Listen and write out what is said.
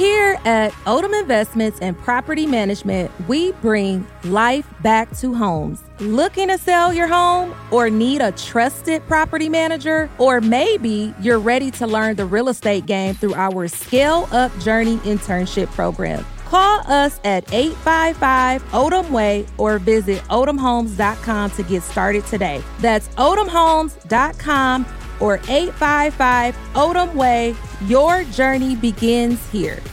Here at Odom Investments and Property Management, we bring life back to homes. Looking to sell your home or need a trusted property manager? Or maybe you're ready to learn the real estate game through our Scale Up Journey internship program. Call us at 855-ODOM-WAY or visit odomhomes.com to get started today. That's odomhomes.com or 855-ODOM-WAY. Your journey begins here.